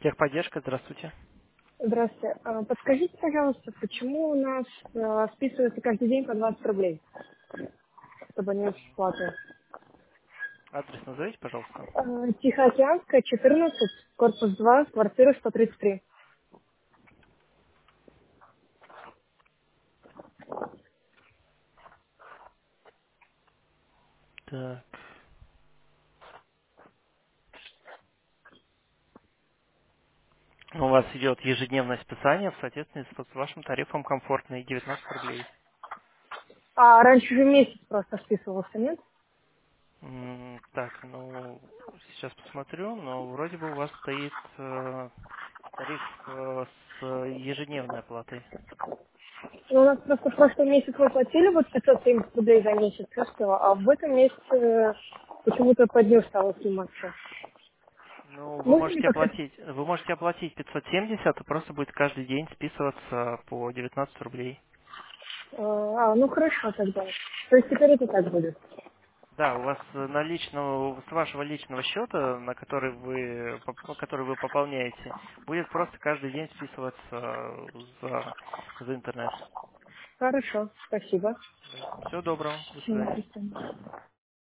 Техподдержка, здравствуйте. Здравствуйте. Подскажите, пожалуйста, почему у нас списывается каждый день по 20 рублей, чтобы не платы? Адрес назовите, пожалуйста. Тихоокеанская, 14, корпус 2, квартира 133. Так. У вас идет ежедневное списание в соответствии с вашим тарифом комфортный 19 рублей. А раньше же месяц просто списывался, нет? Так, ну, сейчас посмотрю, но вроде бы у вас стоит тариф с ежедневной оплатой. Ну, у нас просто в прошлом месяце мы платили вот 570 рублей за месяц, и что? А в этом месяце почему-то по дню стало сниматься. Ну, Можно ли как-то... вы можете оплатить 570, и просто будет каждый день списываться по 19 рублей. ну хорошо тогда. То есть теперь это так будет. Да, у вас с вашего личного счета, который вы пополняете, будет просто каждый день списываться за интернет. Хорошо, спасибо. Да. Всего доброго, до свидания. До свидания.